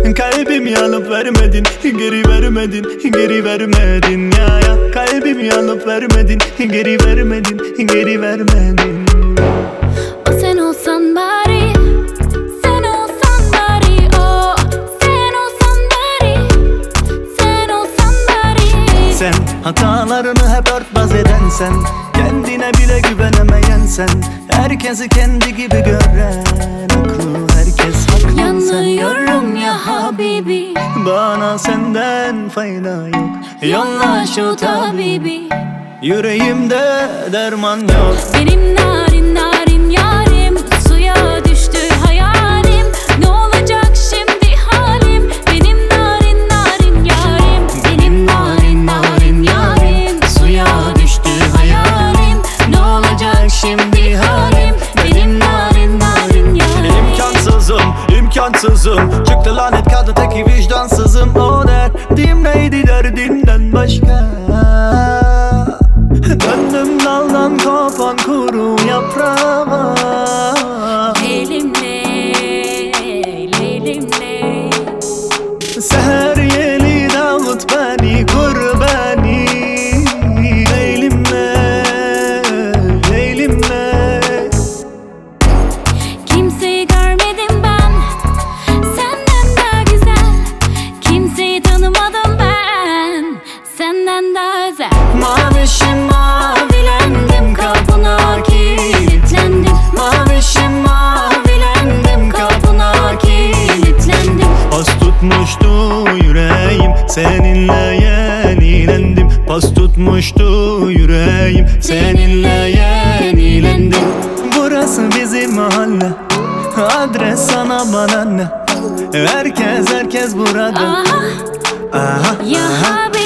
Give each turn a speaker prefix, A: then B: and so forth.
A: Kalbimi alıp vermedin, geri vermedin, geri vermedin ya. Kalbimi alıp vermedin, geri vermedin, geri vermedin.
B: O sen olsan bari, sen olsan bari, o sen olsan bari, sen olsan bari.
A: Sen hatalarını hep örtbas eden sen, kendine bile güvenemeyen sen, herkesi kendi gibi gören, aklı herkes haklı.
B: Yanıyorum ya Habibi,
A: Bana senden fayda yok.
B: yolla şu tabibi.
A: Yüreğimde derman yok.
B: Benim narin narin yarim, suya düştü hayalim. Ne olacak şimdi halim? Benim narin narin yarim, benim narin narin yarim, suya düştü hayalim. Ne olacak şimdi halim? Benim narin narin yarim.
A: İmkansızım, imkansızım. Çıktı lanet kaldı teki vicdansızım. O derdim neydi derdinden başka? Döndüm daldan kopan kuru yaprağa.
B: Leylimle, leylimle.
A: Seher yeli davut beni, kur beni. Leylimle, leylimle.
B: Kimseyi görmedim ben senden daha güzel. Kimseyi tanımadım ben senden daha özel.
A: Mavişim mavilendim, kapına kilitlendim. Mavişim mavilendim, kapına kilitlendim. Pas tutmuştu yüreğim, seninle yenilendim. Pas tutmuştu yüreğim, seninle yenilendim. Burası bizim mahalle, adres sana bana ne? Herkes burada.
B: Aha,
A: Aha,
B: ya
A: aha.
B: Habibi.